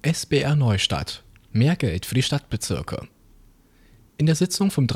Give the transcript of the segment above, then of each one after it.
SBR Neustadt. Mehr Geld für die Stadtbezirke. In der Sitzung vom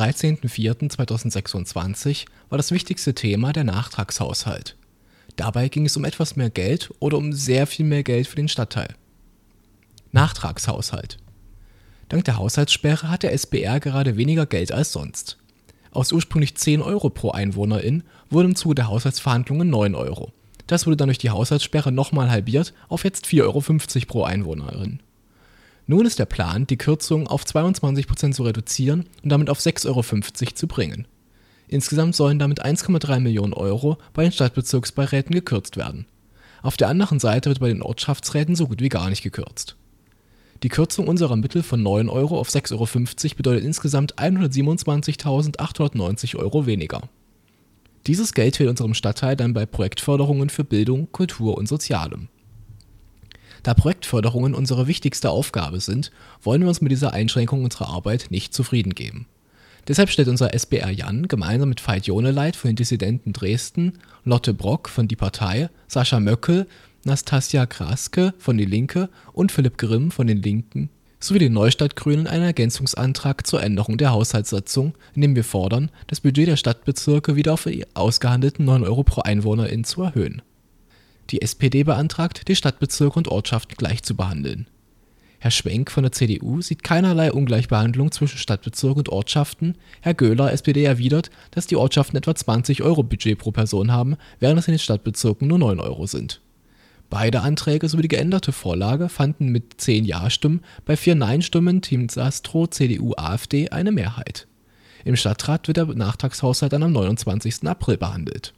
13.04.2026 war das wichtigste Thema der Nachtragshaushalt. Dabei ging es um etwas mehr Geld oder um sehr viel mehr Geld für den Stadtteil. Nachtragshaushalt. Dank der Haushaltssperre hat der SBR gerade weniger Geld als sonst. Aus ursprünglich 10 Euro pro Einwohnerin wurden im Zuge der Haushaltsverhandlungen 9 Euro. Das wurde dann durch die Haushaltssperre nochmal halbiert auf jetzt 4,50 Euro pro Einwohnerin. Nun ist der Plan, die Kürzung auf 22% zu reduzieren und damit auf 6,50 Euro zu bringen. Insgesamt sollen damit 1,3 Millionen Euro bei den Stadtbezirksbeiräten gekürzt werden. Auf der anderen Seite wird bei den Ortschaftsräten so gut wie gar nicht gekürzt. Die Kürzung unserer Mittel von 9 Euro auf 6,50 Euro bedeutet insgesamt 127.890 Euro weniger. Dieses Geld fehlt unserem Stadtteil dann bei Projektförderungen für Bildung, Kultur und Sozialem. Da Projektförderungen unsere wichtigste Aufgabe sind, wollen wir uns mit dieser Einschränkung unserer Arbeit nicht zufrieden geben. Deshalb stellt unser SBR Jan gemeinsam mit Veit Joneleit von den Dissidenten Dresden, Lotte Brock von Die Partei, Sascha Möckel, Nastassja Kraske von Die Linke und Philipp Grimm von den Linken sowie den Neustadt-Grünen einen Ergänzungsantrag zur Änderung der Haushaltssatzung, in dem wir fordern, das Budget der Stadtbezirke wieder auf die ausgehandelten 9 Euro pro Einwohnerin zu erhöhen. Die SPD beantragt, die Stadtbezirke und Ortschaften gleich zu behandeln. Herr Schwenk von der CDU sieht keinerlei Ungleichbehandlung zwischen Stadtbezirken und Ortschaften. Herr Göhler, SPD, erwidert, dass die Ortschaften etwa 20 Euro Budget pro Person haben, während es in den Stadtbezirken nur 9 Euro sind. Beide Anträge sowie die geänderte Vorlage fanden mit 10 Ja-Stimmen bei 4 Nein-Stimmen Team Sastro, CDU, AfD eine Mehrheit. Im Stadtrat wird der Nachtragshaushalt dann am 29. April behandelt.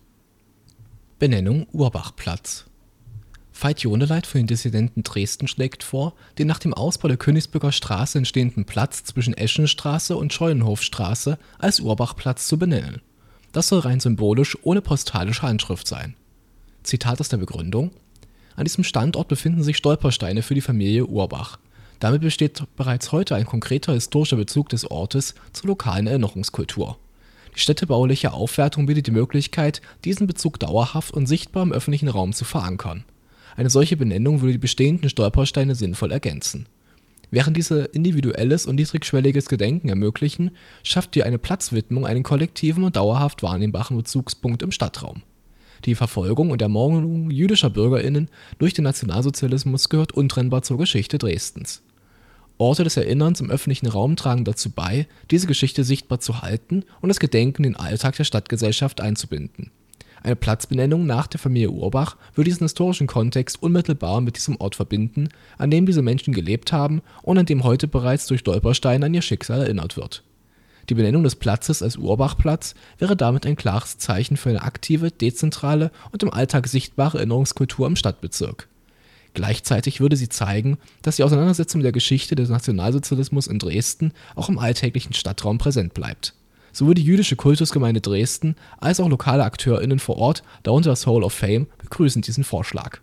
Benennung Urbachplatz. Veit Joneleit von den Dissidenten Dresden schlägt vor, den nach dem Ausbau der Königsbürger Straße entstehenden Platz zwischen Eschenstraße und Scheunenhofstraße als Urbachplatz zu benennen. Das soll rein symbolisch ohne postalische Handschrift sein. Zitat aus der Begründung: An diesem Standort befinden sich Stolpersteine für die Familie Urbach. Damit besteht bereits heute ein konkreter historischer Bezug des Ortes zur lokalen Erinnerungskultur. Die städtebauliche Aufwertung bietet die Möglichkeit, diesen Bezug dauerhaft und sichtbar im öffentlichen Raum zu verankern. Eine solche Benennung würde die bestehenden Stolpersteine sinnvoll ergänzen. Während diese individuelles und niedrigschwelliges Gedenken ermöglichen, schafft dir eine Platzwidmung einen kollektiven und dauerhaft wahrnehmbaren Bezugspunkt im Stadtraum. Die Verfolgung und Ermordung jüdischer BürgerInnen durch den Nationalsozialismus gehört untrennbar zur Geschichte Dresdens. Orte des Erinnerns im öffentlichen Raum tragen dazu bei, diese Geschichte sichtbar zu halten und das Gedenken in den Alltag der Stadtgesellschaft einzubinden. Eine Platzbenennung nach der Familie Urbach würde diesen historischen Kontext unmittelbar mit diesem Ort verbinden, an dem diese Menschen gelebt haben und an dem heute bereits durch Stolpersteine an ihr Schicksal erinnert wird. Die Benennung des Platzes als Urbachplatz wäre damit ein klares Zeichen für eine aktive, dezentrale und im Alltag sichtbare Erinnerungskultur im Stadtbezirk. Gleichzeitig würde sie zeigen, dass die Auseinandersetzung mit der Geschichte des Nationalsozialismus in Dresden auch im alltäglichen Stadtraum präsent bleibt. Sowohl die jüdische Kultusgemeinde Dresden als auch lokale AkteurInnen vor Ort, darunter das Hall of Fame, begrüßen diesen Vorschlag.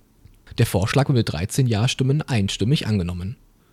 Der Vorschlag wurde mit 13 Ja-Stimmen einstimmig angenommen.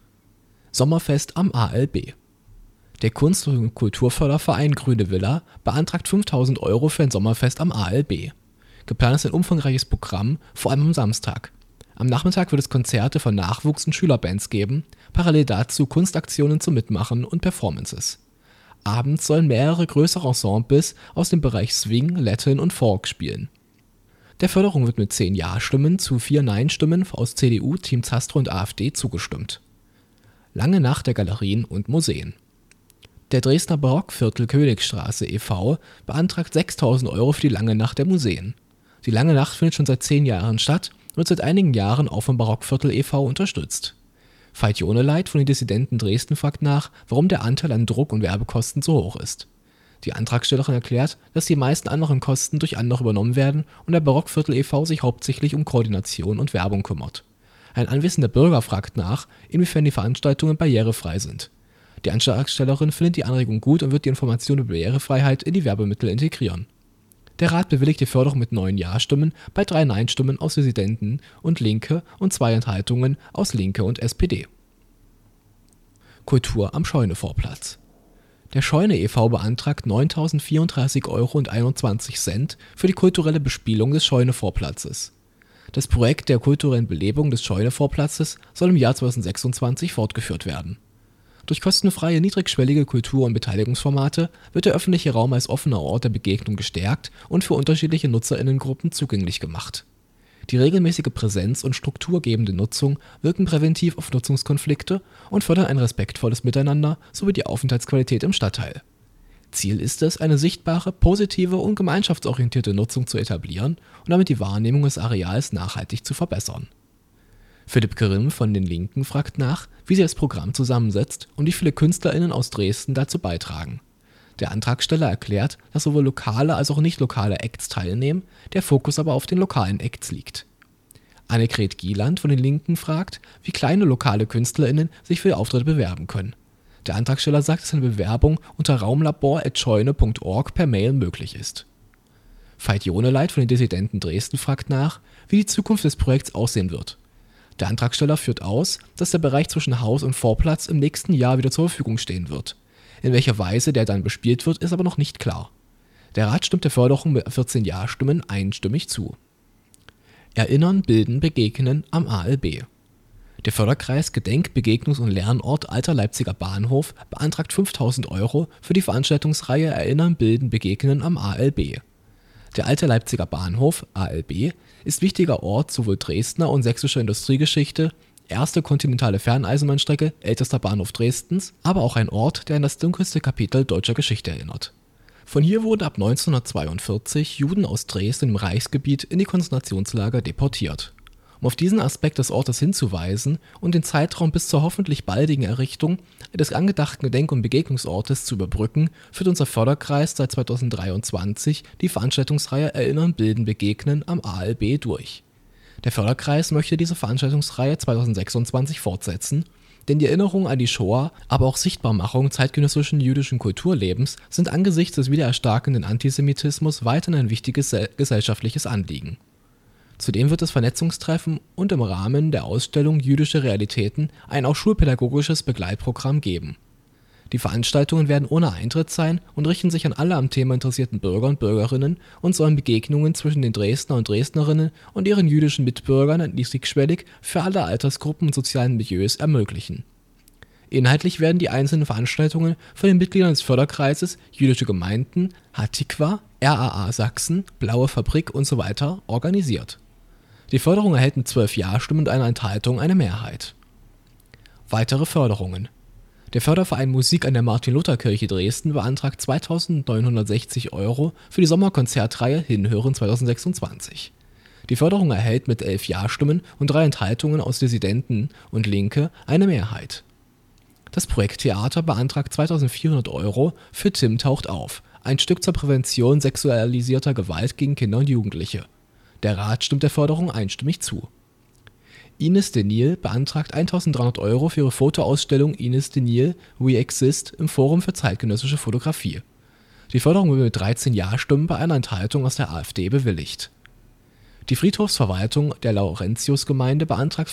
Sommerfest am ALB. Der Kunst- und Kulturförderverein Grüne Villa beantragt 5.000 Euro für ein Sommerfest am ALB. Geplant ist ein umfangreiches Programm, vor allem am Samstag. Am Nachmittag wird es Konzerte von Nachwuchs- und Schülerbands geben, parallel dazu Kunstaktionen zum Mitmachen und Performances. Abends sollen mehrere größere Ensembles aus dem Bereich Swing, Latin und Folk spielen. Der Förderung wird mit 10 Ja-Stimmen zu 4 Nein-Stimmen aus CDU, Team Zastro und AfD zugestimmt. Lange Nacht der Galerien und Museen. Der Dresdner Barockviertel Königstraße e.V. beantragt 6.000 Euro für die Lange Nacht der Museen. Die Lange Nacht findet schon seit 10 Jahren statt und wird seit einigen Jahren auch vom Barockviertel e.V. unterstützt. Veit Joneleit von den Dissidenten Dresden fragt nach, warum der Anteil an Druck- und Werbekosten so hoch ist. Die Antragstellerin erklärt, dass die meisten anderen Kosten durch andere übernommen werden und der Barockviertel e.V. sich hauptsächlich um Koordination und Werbung kümmert. Ein anwesender Bürger fragt nach, inwiefern die Veranstaltungen barrierefrei sind. Die Antragstellerin findet die Anregung gut und wird die Information über Barrierefreiheit in die Werbemittel integrieren. Der Rat bewilligt die Förderung mit 9 Ja-Stimmen bei 3 Nein-Stimmen aus Dissidenten und Linke und 2 Enthaltungen aus Linke und SPD. Kultur am Scheunevorplatz. Der Scheune e.V. beantragt 9.034,21 Euro für die kulturelle Bespielung des Scheunevorplatzes. Das Projekt der kulturellen Belebung des Scheune-Vorplatzes soll im Jahr 2026 fortgeführt werden. Durch kostenfreie, niedrigschwellige Kultur- und Beteiligungsformate wird der öffentliche Raum als offener Ort der Begegnung gestärkt und für unterschiedliche NutzerInnengruppen zugänglich gemacht. Die regelmäßige Präsenz und strukturgebende Nutzung wirken präventiv auf Nutzungskonflikte und fördern ein respektvolles Miteinander sowie die Aufenthaltsqualität im Stadtteil. Ziel ist es, eine sichtbare, positive und gemeinschaftsorientierte Nutzung zu etablieren und damit die Wahrnehmung des Areals nachhaltig zu verbessern. Philipp Grimm von den Linken fragt nach, wie sie das Programm zusammensetzt und wie viele KünstlerInnen aus Dresden dazu beitragen. Der Antragsteller erklärt, dass sowohl lokale als auch nicht lokale Acts teilnehmen, der Fokus aber auf den lokalen Acts liegt. Annegret Gieland von den Linken fragt, wie kleine lokale KünstlerInnen sich für Auftritte bewerben können. Der Antragsteller sagt, dass eine Bewerbung unter raumlabor@scheune.org per Mail möglich ist. Veit Joneleit von den Dissidenten Dresden fragt nach, wie die Zukunft des Projekts aussehen wird. Der Antragsteller führt aus, dass der Bereich zwischen Haus und Vorplatz im nächsten Jahr wieder zur Verfügung stehen wird. In welcher Weise der dann bespielt wird, ist aber noch nicht klar. Der Rat stimmt der Förderung mit 14 Ja-Stimmen einstimmig zu. Erinnern, Bilden, Begegnen am ALB. Der Förderkreis Gedenk-, Begegnungs- und Lernort Alter Leipziger Bahnhof beantragt 5.000 € für die Veranstaltungsreihe Erinnern, Bilden, Begegnen am ALB. Der Alte Leipziger Bahnhof (ALB) ist wichtiger Ort sowohl Dresdner und sächsischer Industriegeschichte, erste kontinentale Ferneisenbahnstrecke, ältester Bahnhof Dresdens, aber auch ein Ort, der an das dunkelste Kapitel deutscher Geschichte erinnert. Von hier wurden ab 1942 Juden aus Dresden im Reichsgebiet in die Konzentrationslager deportiert. Um auf diesen Aspekt des Ortes hinzuweisen und den Zeitraum bis zur hoffentlich baldigen Errichtung des angedachten Gedenk- und Begegnungsortes zu überbrücken, führt unser Förderkreis seit 2023 die Veranstaltungsreihe Erinnern, Bilden, Begegnen am ALB durch. Der Förderkreis möchte diese Veranstaltungsreihe 2026 fortsetzen, denn die Erinnerung an die Shoah, aber auch Sichtbarmachung zeitgenössischen jüdischen Kulturlebens sind angesichts des wiedererstarkenden Antisemitismus weiterhin ein wichtiges gesellschaftliches Anliegen. Zudem wird es Vernetzungstreffen und im Rahmen der Ausstellung Jüdische Realitäten ein auch schulpädagogisches Begleitprogramm geben. Die Veranstaltungen werden ohne Eintritt sein und richten sich an alle am Thema interessierten Bürger und Bürgerinnen und sollen Begegnungen zwischen den Dresdner und Dresdnerinnen und ihren jüdischen Mitbürgern niedrigschwellig für alle Altersgruppen und sozialen Milieus ermöglichen. Inhaltlich werden die einzelnen Veranstaltungen von den Mitgliedern des Förderkreises Jüdische Gemeinden, Hatikwa, RAA Sachsen, Blaue Fabrik usw. organisiert. Die Förderung erhält mit 12 Ja-Stimmen und einer Enthaltung eine Mehrheit. Weitere Förderungen. Der Förderverein Musik an der Martin-Luther-Kirche Dresden beantragt 2.960 € für die Sommerkonzertreihe Hinhören 2026. Die Förderung erhält mit 11 Ja-Stimmen und 3 Enthaltungen aus Dissidenten und Linke eine Mehrheit. Das Projekttheater beantragt 2.400 € für Tim taucht auf, ein Stück zur Prävention sexualisierter Gewalt gegen Kinder und Jugendliche. Der Rat stimmt der Förderung einstimmig zu. Ines Denil beantragt 1.300 € für ihre Fotoausstellung Ines Denil We Exist im Forum für zeitgenössische Fotografie. Die Förderung wurde mit 13 Ja-Stimmen bei einer Enthaltung aus der AfD bewilligt. Die Friedhofsverwaltung der Laurentiusgemeinde beantragt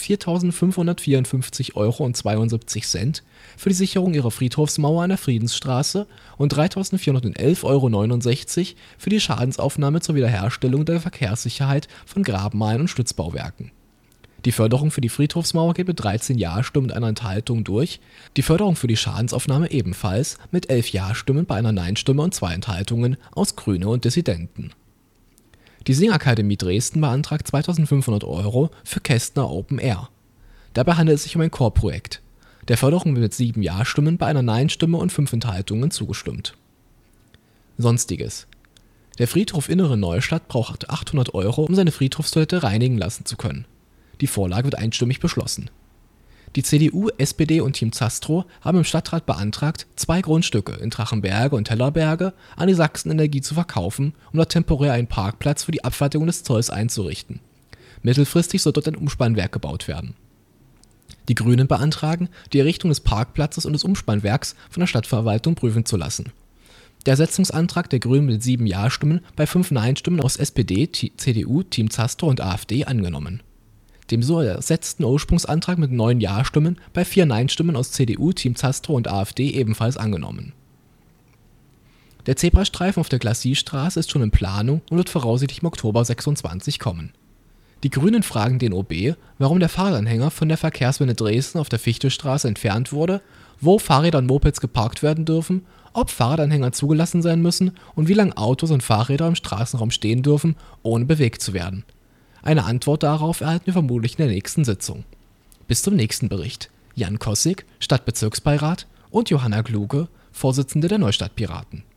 4.554,72 € für die Sicherung ihrer Friedhofsmauer an der Friedensstraße und 3.411,69 € für die Schadensaufnahme zur Wiederherstellung der Verkehrssicherheit von Grabmalen und Stützbauwerken. Die Förderung für die Friedhofsmauer geht mit 13 Ja-Stimmen und einer Enthaltung durch, die Förderung für die Schadensaufnahme ebenfalls mit 11 Ja-Stimmen bei einer Nein-Stimme und 2 Enthaltungen aus Grüne und Dissidenten. Die Singakademie Dresden beantragt 2.500 € für Kästner Open Air. Dabei handelt es sich um ein Chorprojekt. Der Förderung wird mit 7 Ja-Stimmen bei einer Nein-Stimme und 5 Enthaltungen zugestimmt. Sonstiges. Der Friedhof Innere Neustadt braucht 800 €, um seine Friedhofstoilette reinigen lassen zu können. Die Vorlage wird einstimmig beschlossen. Die CDU, SPD und Team Zastro haben im Stadtrat beantragt, 2 Grundstücke in Drachenberge und Tellerberge an die Sachsenenergie zu verkaufen, um dort temporär einen Parkplatz für die Abfertigung des Zolls einzurichten. Mittelfristig soll dort ein Umspannwerk gebaut werden. Die Grünen beantragen, die Errichtung des Parkplatzes und des Umspannwerks von der Stadtverwaltung prüfen zu lassen. Der Ersetzungsantrag der Grünen mit 7 Ja-Stimmen bei 5 Nein-Stimmen aus SPD, CDU, Team Zastro und AfD angenommen. Dem so ersetzten Ursprungsantrag mit 9 Ja-Stimmen bei 4 Nein-Stimmen aus CDU, Team Zastro und AfD ebenfalls angenommen. Der Zebrastreifen auf der Glacis-Straße ist schon in Planung und wird voraussichtlich im Oktober 26 kommen. Die Grünen fragen den OB, warum der Fahrradanhänger von der Verkehrswende Dresden auf derFichtestraße entfernt wurde, wo Fahrräder und Mopeds geparkt werden dürfen, ob Fahrradanhänger zugelassen sein müssen und wie lange Autos und Fahrräder im Straßenraum stehen dürfen, ohne bewegt zu werden. Eine Antwort darauf erhalten wir vermutlich in der nächsten Sitzung. Bis zum nächsten Bericht. Jan Kossig, Stadtbezirksbeirat, und Johanna Kluge, Vorsitzende der Neustadt-Piraten.